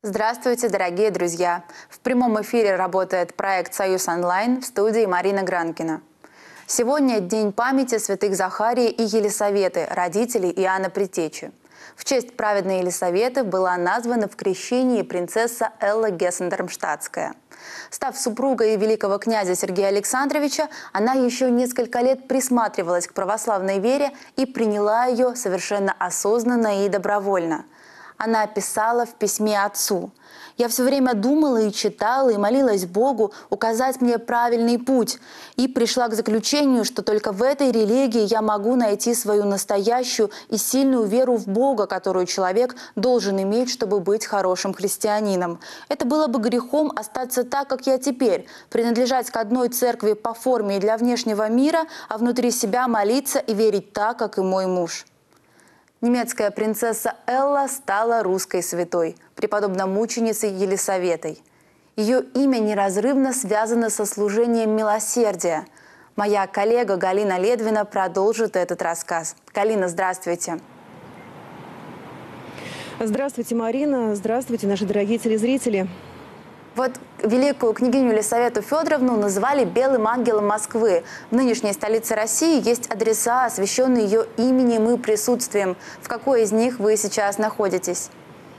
Здравствуйте, дорогие друзья! В прямом эфире работает проект «Союз онлайн», в студии Марина Гранкина. Сегодня день памяти святых Захарии и Елисаветы, родителей Иоанна Предтечи. В честь праведной Елисаветы была названа в крещении принцесса Элла Гессен-Дармштадтская. Став супругой великого князя Сергея Александровича, она еще несколько лет присматривалась к православной вере и приняла ее совершенно осознанно и добровольно. Она писала в письме отцу: «Я все время думала и читала, и молилась Богу указать мне правильный путь, и пришла к заключению, что только в этой религии я могу найти свою настоящую и сильную веру в Бога, которую человек должен иметь, чтобы быть хорошим христианином. Это было бы грехом остаться так, как я теперь, принадлежать к одной церкви по форме и для внешнего мира, а внутри себя молиться и верить так, как и мой муж». Немецкая принцесса Элла стала русской святой, преподобно-мученицей Елисаветой. Ее имя неразрывно связано со служением милосердия. Моя коллега Галина Ледвина продолжит этот рассказ. Галина, здравствуйте. Здравствуйте, Марина. Здравствуйте, наши дорогие телезрители. Вот великую княгиню Елисавету Федоровну называли «белым ангелом Москвы». В нынешней столице России есть адреса, освященные ее именем и присутствием. В какой из них вы сейчас находитесь?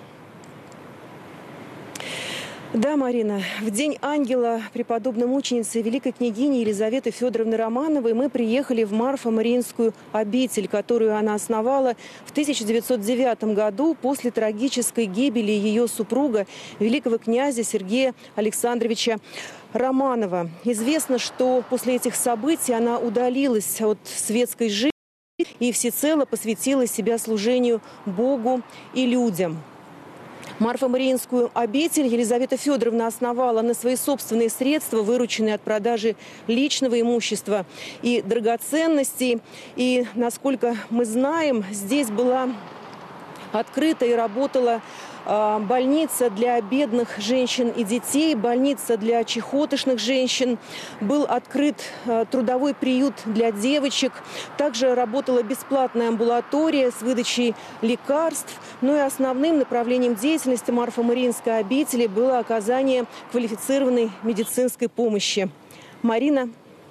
Да, Марина, в День ангела преподобной мученицы великой княгини Елизаветы Федоровны Романовой мы приехали в Марфо-Мариинскую обитель, которую она основала в 1909 году после трагической гибели ее супруга, великого князя Сергея Александровича Романова. Известно, что после этих событий она удалилась от светской жизни и всецело посвятила себя служению Богу и людям. Марфо-Мариинскую обитель Елизавета Федоровна основала на свои собственные средства, вырученные от продажи личного имущества и драгоценностей. И, насколько мы знаем, здесь была открыта и работала больница для бедных женщин и детей, больница для чахоточных женщин. Был открыт трудовой приют для девочек. Также работала бесплатная амбулатория с выдачей лекарств. Ну и основным направлением деятельности Марфо-Мариинской обители было оказание квалифицированной медицинской помощи. Марина.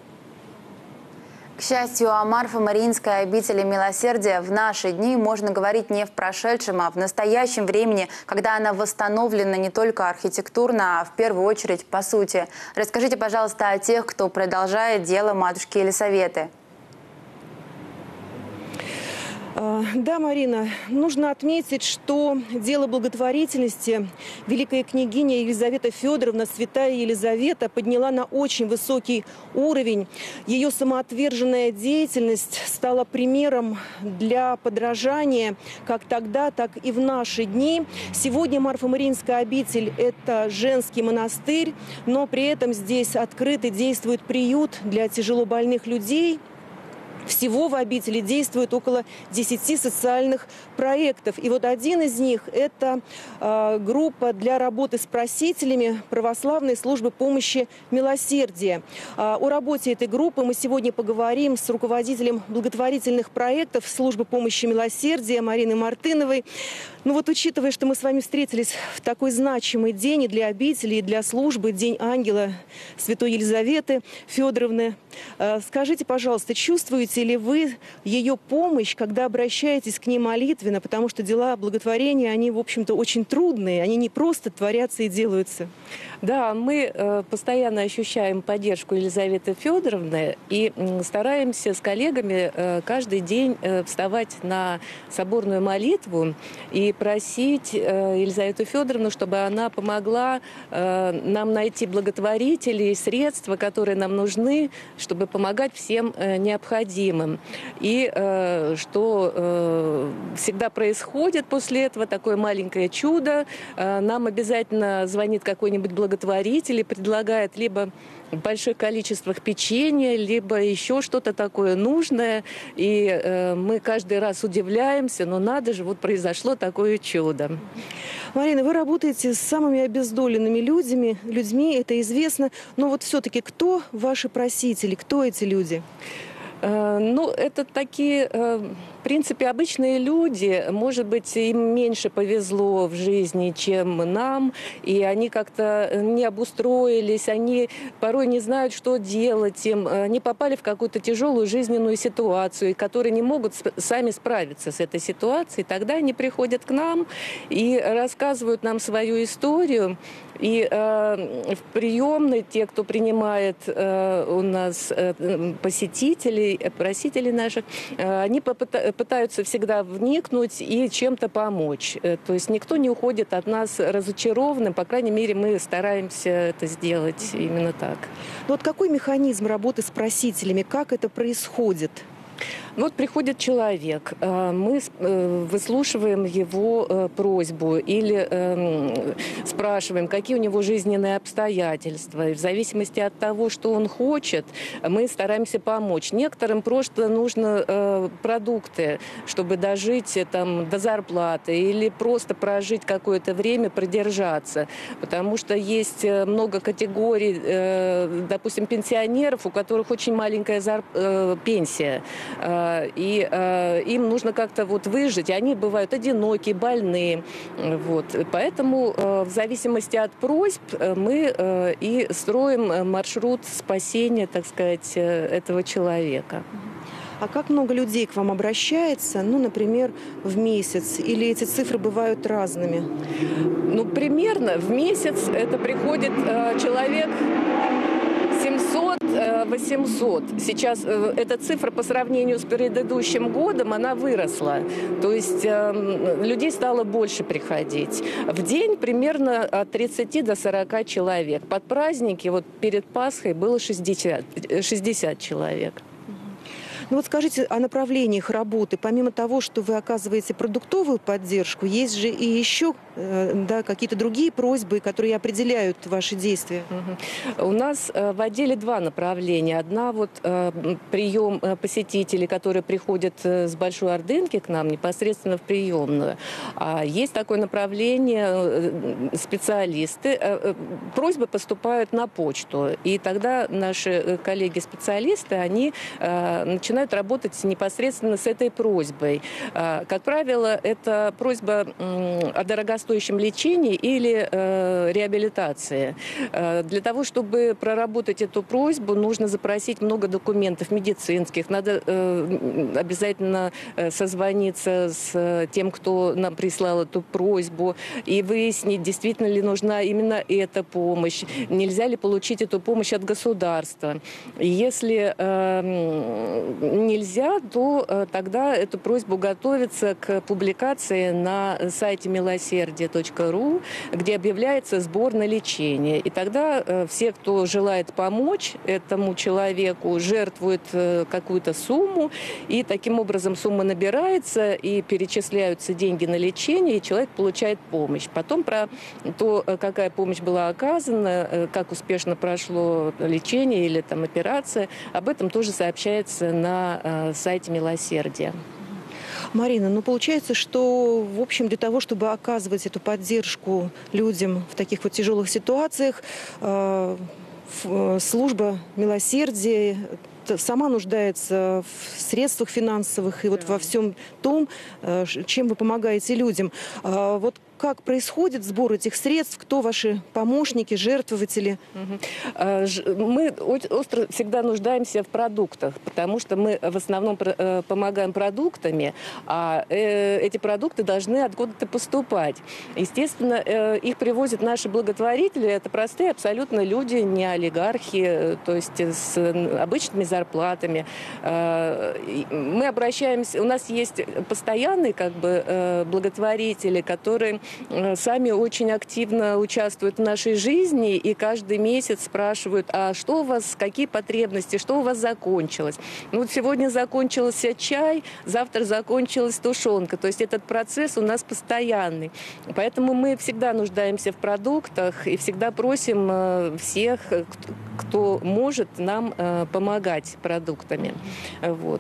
К счастью, о Марфо-Мариинской обители милосердия в наши дни можно говорить не в прошедшем, а в настоящем времени, когда она восстановлена не только архитектурно, а в первую очередь по сути. Расскажите, пожалуйста, о тех, кто продолжает дело матушки Елисаветы. Да, Марина, нужно отметить, что дело благотворительности великая княгиня Елизавета Федоровна, святая Елизавета, подняла на очень высокий уровень. Ее самоотверженная деятельность стала примером для подражания как тогда, так и в наши дни. Сегодня Марфо-Мариинская обитель – это женский монастырь, но при этом здесь открыт и действует приют для тяжелобольных людей. Всего в обители действует около 10 социальных проектов. И вот один из них – это группа для работы с просителями православной службы помощи милосердия. О работе этой группы мы сегодня поговорим с руководителем благотворительных проектов службы помощи милосердия Мариной Мартыновой. Ну вот, учитывая, что мы с вами встретились в такой значимый день и для обители, и для службы, День ангела святой Елизаветы Федоровны, скажите, пожалуйста, чувствуете ли вы ее помощь, когда обращаетесь к ней молитвенно, потому что дела благотворения, они, в общем-то, очень трудные, они не просто творятся и делаются? Да, мы постоянно ощущаем поддержку Елизаветы Федоровны и стараемся с коллегами каждый день вставать на соборную молитву и просить Елизавету Федоровну, чтобы она помогла нам найти благотворителей, средства, которые нам нужны, чтобы помогать всем необходимым. И что всегда происходит после этого, такое маленькое чудо. Нам обязательно звонит какой-нибудь благотворитель и предлагает либо в больших количествах печенья, либо еще что-то такое нужное. И мы каждый раз удивляемся, но надо же, вот произошло такое чудо. Марина, вы работаете с самыми обездоленными людьми, это известно. Но вот все-таки кто ваши просители, кто эти люди? Ну, это такие принципе, обычные люди, может быть, им меньше повезло в жизни, чем нам, и они как-то не обустроились, они порой не знают, что делать им, они попали в какую-то тяжелую жизненную ситуацию, которые не могут сами справиться с этой ситуацией. Тогда они приходят к нам и рассказывают нам свою историю. И в приемной те, кто принимает у нас посетителей, просителей наших, они пытаются всегда вникнуть и чем-то помочь. То есть никто не уходит от нас разочарованным, по крайней мере, мы стараемся это сделать именно так. Ну вот какой механизм работы с просителями, как это происходит? Вот приходит человек, мы выслушиваем его просьбу или спрашиваем, какие у него жизненные обстоятельства. И в зависимости от того, что он хочет, мы стараемся помочь. Некоторым просто нужно продукты, чтобы дожить там, до зарплаты или просто прожить какое-то время, продержаться. Потому что есть много категорий, допустим, пенсионеров, у которых очень маленькая пенсия. И им нужно как-то вот выжить. Они бывают одинокие, больные. Вот. Поэтому в зависимости от просьб мы и строим маршрут спасения, так сказать, этого человека. А как много людей к вам обращается, ну, например, в месяц? Или эти цифры бывают разными? Ну, примерно в месяц это приходит человек 700-800. Сейчас эта цифра по сравнению с предыдущим годом, она выросла. То есть людей стало больше приходить. В день примерно от 30 до 40 человек. Под праздники, вот перед Пасхой, было 60 человек. Ну вот скажите о направлениях работы. Помимо того, что вы оказываете продуктовую поддержку, есть же и еще да, какие-то другие просьбы, которые определяют ваши действия? У нас в отделе два направления. Одна вот прием посетителей, которые приходят с Большой Ордынки к нам непосредственно в приемную. А есть такое направление специалисты. Просьбы поступают на почту. И тогда наши коллеги-специалисты, они начинают работать непосредственно с этой просьбой. Как правило, это просьба о дорогостоящем лечении или реабилитации. Для того, чтобы проработать эту просьбу, нужно запросить много документов медицинских. Надо обязательно созвониться с тем, кто нам прислал эту просьбу, и выяснить, действительно ли нужна именно эта помощь, нельзя ли получить эту помощь от государства. И если нельзя, то тогда эту просьбу готовится к публикации на сайте милосердие.ру, где объявляется сбор на лечение. И тогда все, кто желает помочь этому человеку, жертвуют какую-то сумму, и таким образом сумма набирается, и перечисляются деньги на лечение, и человек получает помощь. Потом про то, какая помощь была оказана, как успешно прошло лечение или там операция, об этом тоже сообщается на сайте «Милосердие». Марина, ну получается, что, в общем, для того, чтобы оказывать эту поддержку людям в таких вот тяжелых ситуациях, служба «Милосердие» сама нуждается в средствах финансовых и вот во всем том, чем вы помогаете людям. Вот как происходит сбор этих средств? Кто ваши помощники, жертвователи? Мы остро всегда нуждаемся в продуктах, потому что мы в основном помогаем продуктами, а эти продукты должны откуда-то поступать. Естественно, их привозят наши благотворители. Это простые абсолютно люди, не олигархи, то есть с обычными зарплатами. Мы обращаемся, у нас есть постоянные благотворители, которые сами очень активно участвуют в нашей жизни и каждый месяц спрашивают, а что у вас, какие потребности, что у вас закончилось. Ну, вот сегодня закончился чай, завтра закончилась тушенка. То есть этот процесс у нас постоянный. Поэтому мы всегда нуждаемся в продуктах и всегда просим всех, кто может нам помогать продуктами. Вот.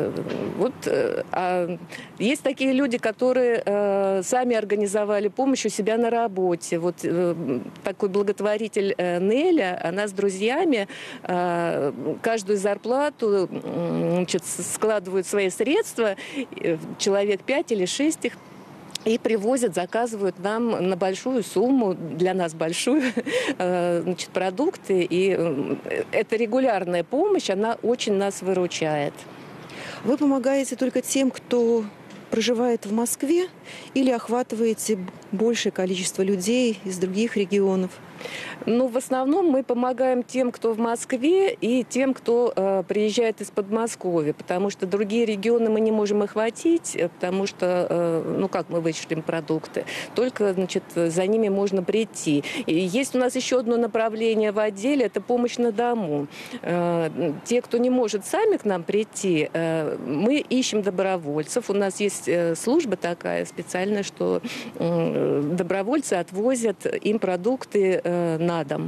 А есть такие люди, которые сами организовали помощь у себя на работе. Вот такой благотворитель Неля, она с друзьями каждую зарплату, значит, складывают свои средства, человек 5 или 6 их, и привозят, заказывают нам на большую сумму, для нас большую, значит, продукты. И эта регулярная помощь, она очень нас выручает. Вы помогаете только тем, кто проживает в Москве, или охватываете большее количество людей из других регионов? Ну, в основном мы помогаем тем, кто в Москве, и тем, кто приезжает из Подмосковья, потому что другие регионы мы не можем охватить, потому что, ну, как мы вычислим продукты, только, значит, за ними можно прийти. И есть у нас еще одно направление в отделе, это помощь на дому. Те, кто не может сами к нам прийти, мы ищем добровольцев. У нас есть служба такая специальная, что добровольцы отвозят им продукты на дом.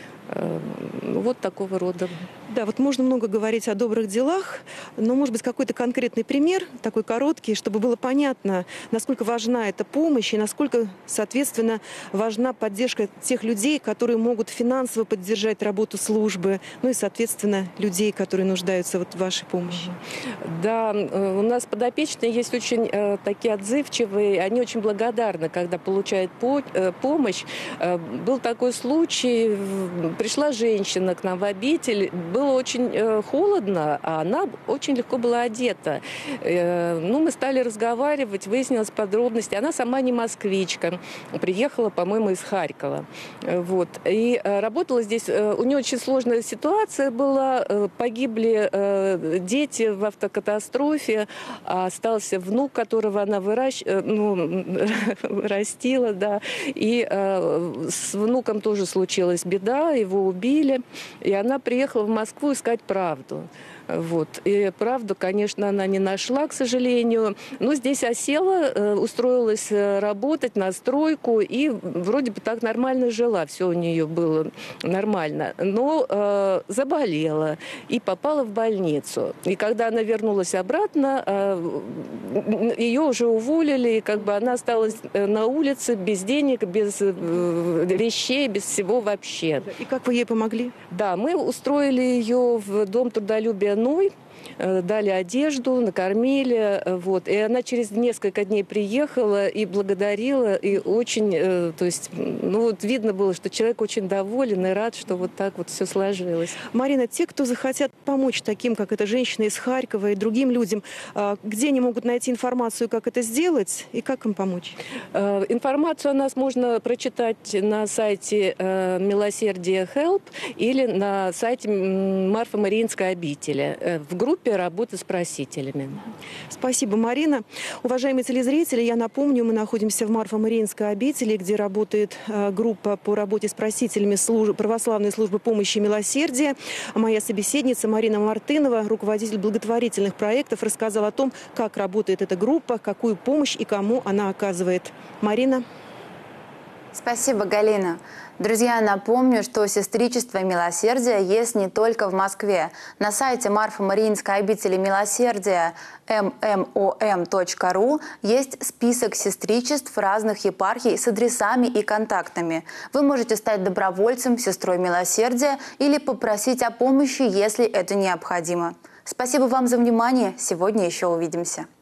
Вот такого рода. Да, вот можно много говорить о добрых делах, но, может быть, какой-то конкретный пример, такой короткий, чтобы было понятно, насколько важна эта помощь и насколько, соответственно, важна поддержка тех людей, которые могут финансово поддержать работу службы, ну и, соответственно, людей, которые нуждаются вот в вашей помощи. Да, у нас подопечные есть очень такие отзывчивые, они очень благодарны, когда получают помощь. Был такой случай, пришла женщина к нам в обитель, было очень холодно, а она очень легко была одета. Ну, мы стали разговаривать, выяснилось подробности. Она сама не москвичка, приехала, по-моему, из Харькова. Вот. И работала здесь, у нее очень сложная ситуация была, погибли дети в автокатастрофе, остался внук, которого она растила, да, и с внуком тоже случилась беда, его убили, и она приехала в Москву искать правду. Вот. И правду, конечно, она не нашла, к сожалению. Но здесь осела, устроилась работать на стройку и вроде бы так нормально жила. Все у нее было нормально. Но заболела и попала в больницу. И когда она вернулась обратно, ее уже уволили. И как бы она осталась на улице без денег, без вещей, без всего вообще. И как вы ей помогли? Да, мы устроили ее в Дом трудолюбия Ной, дали одежду, накормили, вот. И она через несколько дней приехала и благодарила, и очень, то есть, ну вот видно было, что человек очень доволен и рад, что вот так вот все сложилось. Марина, те, кто захотят помочь таким, как эта женщина из Харькова и другим людям, где они могут найти информацию, как это сделать и как им помочь? Информацию о нас можно прочитать на сайте Милосердие Help или на сайте Марфа-Мариинской обители в группе работы с просителями. Спасибо, Марина. Уважаемые телезрители, я напомню, мы находимся в Марфа-Мариинской обители, где работает группа по работе с просителями православной службы помощи и милосердия. Моя собеседница Марина Мартынова, руководитель благотворительных проектов, рассказала о том, как работает эта группа, какую помощь и кому она оказывает. Марина. Спасибо, Галина. Друзья, напомню, что сестричество милосердия есть не только в Москве. На сайте Марфа-Мариинской обители милосердия mmom.ru есть список сестричеств разных епархий с адресами и контактами. Вы можете стать добровольцем, сестрой милосердия или попросить о помощи, если это необходимо. Спасибо вам за внимание. Сегодня еще увидимся.